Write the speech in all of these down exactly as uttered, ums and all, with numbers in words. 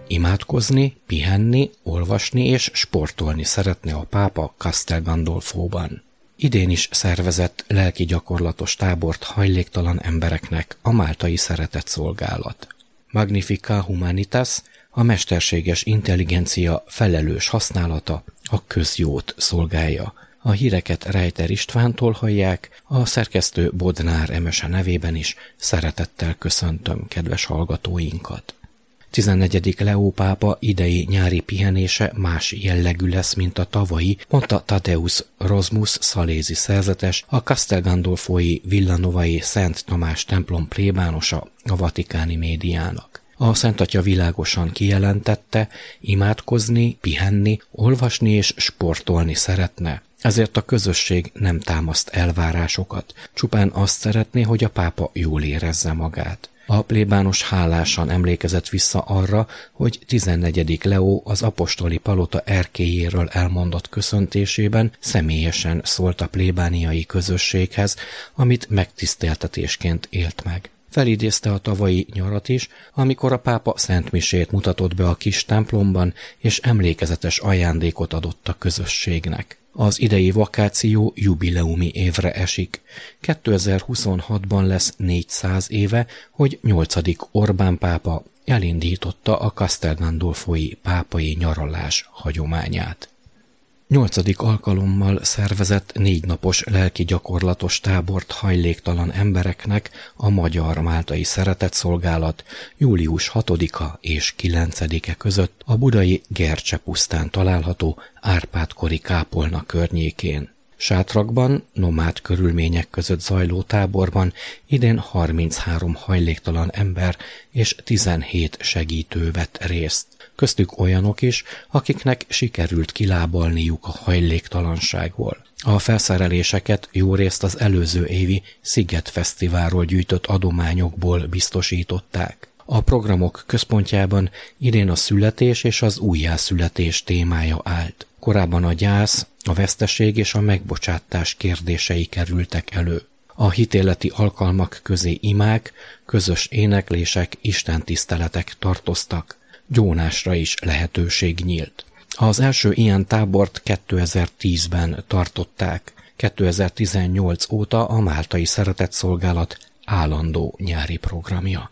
Imádkozni, pihenni, olvasni és sportolni szeretne a pápa Castel Gandolfóban. Idén is szervezett lelki gyakorlatos tábort hajléktalan embereknek a máltai szeretetszolgálat. Magnifica Humanitas, a mesterséges intelligencia felelős használata a közjót szolgálja. A híreket Reiter Istvántól hallják, a szerkesztő Bodnár Emese nevében is szeretettel köszöntöm kedves hallgatóinkat. tizennegyedik Leó pápa idei nyári pihenése más jellegű lesz, mint a tavalyi, mondta Tadeusz Rozmus szalézi szerzetes, a Castel Gandolfói Villanovai Szent Tamás templom plébánosa a vatikáni médiának. A Szent Atya világosan kijelentette, imádkozni, pihenni, olvasni és sportolni szeretne. Ezért a közösség nem támaszt elvárásokat, csupán azt szeretné, hogy a pápa jól érezze magát. A plébános hálásan emlékezett vissza arra, hogy tizennegyedik Leó az apostoli palota erkélyéről elmondott köszöntésében személyesen szólt a plébániai közösséghez, amit megtiszteltetésként élt meg. Felidézte a tavalyi nyarat is, amikor a pápa szentmisét mutatott be a kis templomban, és emlékezetes ajándékot adott a közösségnek. Az idei vakáció jubileumi évre esik. kétezer-huszonhatban lesz négyszáz éve, hogy nyolcadik Orbán pápa elindította a Castel Gandolfói pápai nyaralás hagyományát. Nyolcadik alkalommal szervezett négy napos lelki gyakorlatos tábort hajléktalan embereknek a Magyar Máltai Szeretetszolgálat július hatodika és kilencedike között a budai Gercse pusztán található Árpád-kori kápolna környékén. Sátrakban, nomád körülmények között zajló táborban idén harminchárom hajléktalan ember és tizenhét segítő vett részt. Köztük olyanok is, akiknek sikerült kilábalniuk a hajléktalanságból. A felszereléseket jórészt az előző évi Sziget Fesztiválról gyűjtött adományokból biztosították. A programok központjában idén a születés és az újjászületés témája állt. Korábban a gyász, a veszteség és a megbocsátás kérdései kerültek elő. A hitéleti alkalmak közé imák, közös éneklések, istentiszteletek tartoztak. Gyónásra is lehetőség nyílt. Az első ilyen tábort kétezer-tízben tartották. kétezer-tizennyolc óta a Máltai Szeretetszolgálat állandó nyári programja.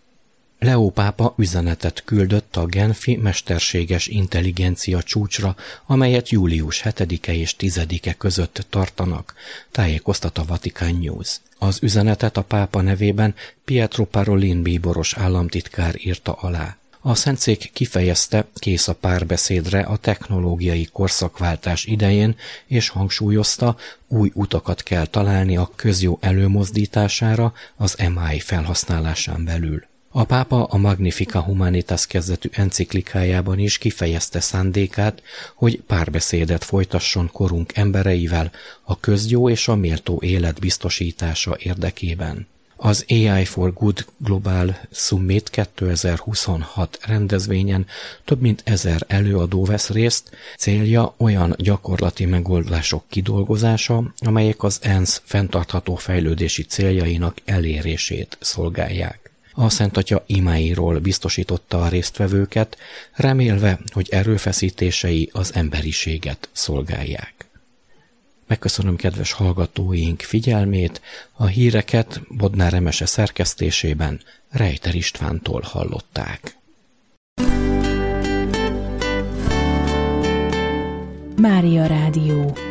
Leó pápa üzenetet küldött a genfi mesterséges intelligencia csúcsra, amelyet július hetedike és tizedike között tartanak, tájékoztat a Vatican News. Az üzenetet a pápa nevében Pietro Parolin bíboros államtitkár írta alá. A Szentszék kifejezte, kész a párbeszédre a technológiai korszakváltás idején, és hangsúlyozta, új utakat kell találni a közjó előmozdítására az em á i felhasználásán belül. A pápa a Magnifica Humanitas kezdetű enciklikájában is kifejezte szándékát, hogy párbeszédet folytasson korunk embereivel a közjó és a méltó élet biztosítása érdekében. Az á i for Good Global Summit kétezer-huszonhat rendezvényen több mint ezer előadó vesz részt, célja olyan gyakorlati megoldások kidolgozása, amelyek az ENSZ fenntartható fejlődési céljainak elérését szolgálják. A Szent Atya imáiról biztosította a résztvevőket, remélve, hogy erőfeszítései az emberiséget szolgálják. Megköszönöm kedves hallgatóink figyelmét, a híreket Bodnár Emese szerkesztésében Reiter Istvántól hallották. Mária Rádió.